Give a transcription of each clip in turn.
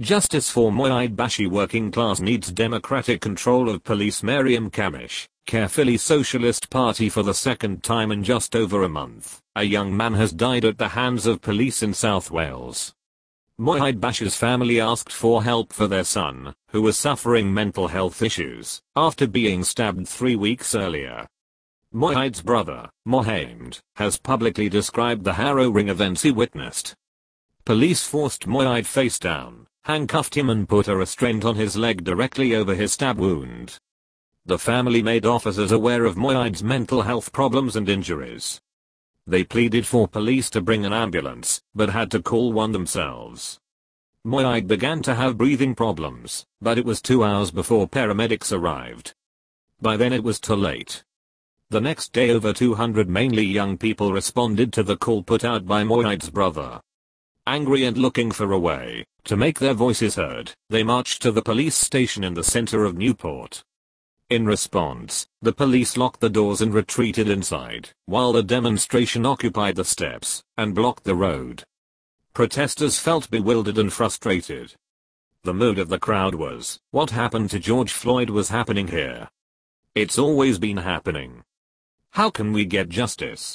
Justice for Moaid Bashi working class needs democratic control of police. Mariam Kamish, Carefully Socialist Party. For the second time in just over a month, a young man has died at the hands of police in South Wales. Moaid Bashi's family asked for help for their son, who was suffering mental health issues after being stabbed 3 weeks earlier. Moaid's brother, Mohamed, has publicly described the harrowing events he witnessed. Police forced Moaid face down, handcuffed him and put a restraint on his leg directly over his stab wound. The family made officers aware of Moaid's mental health problems and injuries. They pleaded for police to bring an ambulance, but had to call one themselves. Moaid began to have breathing problems, but it was 2 hours before paramedics arrived. By then it was too late. The next day over 200 mainly young people responded to the call put out by Moaid's brother. Angry and looking for a way to make their voices heard, they marched to the police station in the center of Newport. In response, the police locked the doors and retreated inside, while the demonstration occupied the steps and blocked the road. Protesters felt bewildered and frustrated. The mood of the crowd was, "What happened to George Floyd was happening here. It's always been happening. How can we get justice?"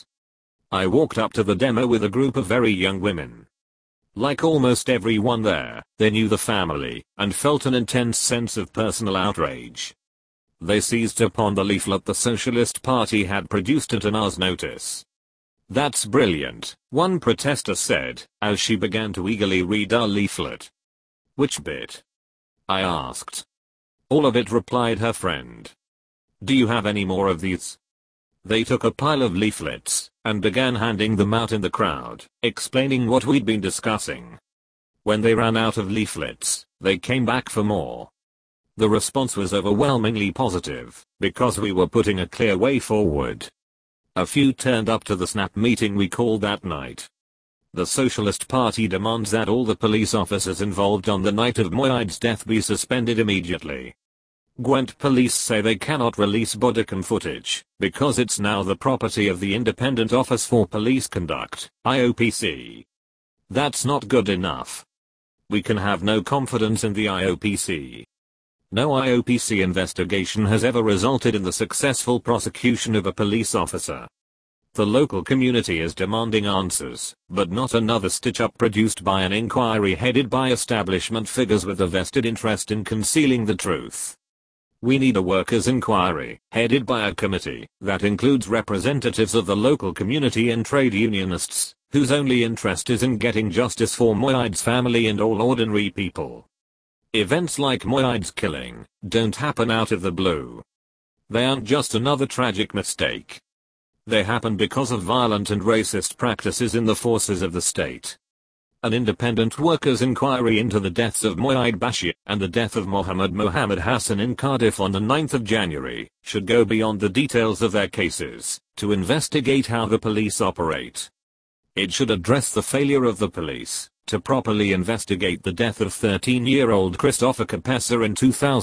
I walked up to the demo with a group of very young women. Like almost everyone there, they knew the family and felt an intense sense of personal outrage. They seized upon the leaflet the Socialist Party had produced at an hour's notice. "That's brilliant," one protester said, as she began to eagerly read our leaflet. "Which bit?" I asked. "All of it," replied her friend. "Do you have any more of these?" They took a pile of leaflets and began handing them out in the crowd, explaining what we'd been discussing. When they ran out of leaflets, they came back for more. The response was overwhelmingly positive, because we were putting a clear way forward. A few turned up to the snap meeting we called that night. The Socialist Party demands that all the police officers involved on the night of Moaid's death be suspended immediately. Gwent police say they cannot release bodycam footage, because it's now the property of the Independent Office for Police Conduct, IOPC. That's not good enough. We can have no confidence in the IOPC. No IOPC investigation has ever resulted in the successful prosecution of a police officer. The local community is demanding answers, but not another stitch-up produced by an inquiry headed by establishment figures with a vested interest in concealing the truth. We need a workers' inquiry, headed by a committee, that includes representatives of the local community and trade unionists, whose only interest is in getting justice for Moaid's family and all ordinary people. Events like Moaid's killing don't happen out of the blue. They aren't just another tragic mistake. They happen because of violent and racist practices in the forces of the state. An independent workers' inquiry into the deaths of Moaid Bashi and the death of Mohamed Hassan in Cardiff on the 9th of January should go beyond the details of their cases to investigate how the police operate. It should address the failure of the police to properly investigate the death of 13-year-old Christopher Kapesa in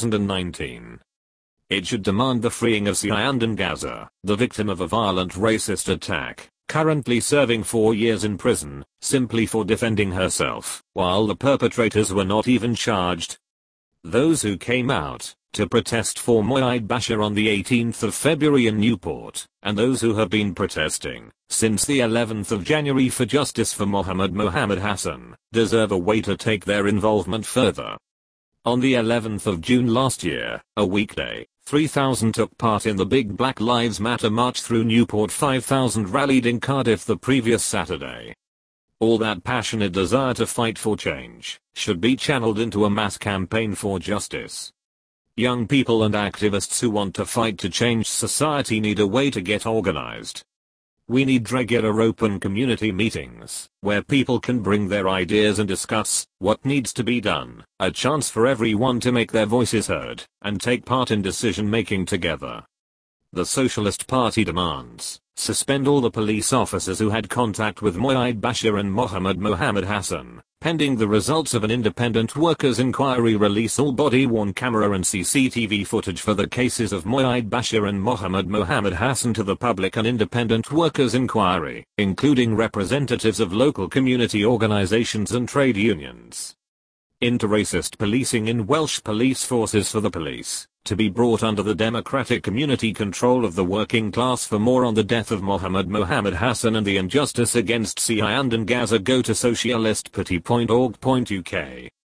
2019. It should demand the freeing of Siandan Gaza, the victim of a violent racist attack, currently serving 4 years in prison, simply for defending herself, while the perpetrators were not even charged. Those who came out to protest for Moaid Bashi on the 18th of February in Newport, and those who have been protesting since the 11th of January for justice for Mohamed Hassan, deserve a way to take their involvement further. On the 11th of June last year, a weekday, 3,000 took part in the Big Black Lives Matter march through Newport. 5,000 rallied in Cardiff the previous Saturday. All that passionate desire to fight for change should be channeled into a mass campaign for justice. Young people and activists who want to fight to change society need a way to get organized. We need regular open community meetings, where people can bring their ideas and discuss what needs to be done, a chance for everyone to make their voices heard, and take part in decision making together. The Socialist Party demands, suspend all the police officers who had contact with Moaid Bashi and Mohamed Hassan, pending the results of an independent workers' inquiry. Release all body-worn camera and CCTV footage for the cases of Moaid Bashi and Mohamed Hassan to the public. An independent workers' inquiry, including representatives of local community organizations and trade unions. into racist policing in Welsh police forces for the police to be brought under the democratic community control of the working class. For more on the death of Mohammed Hassan and the injustice against Siand and Gaza, go to socialistparty.org.uk.